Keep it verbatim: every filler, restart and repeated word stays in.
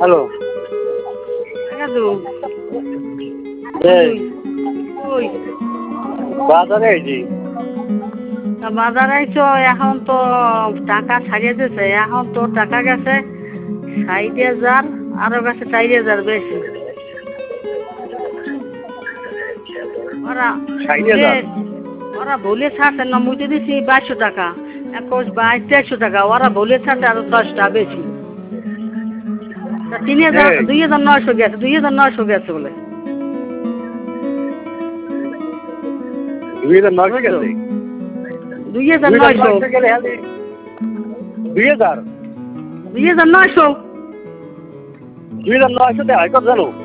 Hello কাজু এই ওই বাজারে আইছি। বাজার আইছো এখন তো টাকা ছাড়িয়ে দিয়েছে, এখন তো টাকা গেছে ষাট হাজার, আরো গেছে চার হাজার বেশি। ওরা ষাট ভুলে হাজার ওরা ভুলে ছাড়ছে না, মুইতে দিছি বাইশশো টাকা, একুশ বাইশ তেইশশো টাকা, ওরা ভুলে ছাড়ছে আরো দশটা বেশি। তা তিন হাজার এই দুই হাজার নয়শো গেছে, দুই হাজার নয়শো গেছে বলে। দুই হাজার নয়শো বুঝছো? গেছে। দুই হাজার দুই হাজার নয়শো নয়শো গেলে হ্যাঁ দুই হাজার দুই হাজার নয়শো দুই হাজার নয়শো দেয় কত জানো?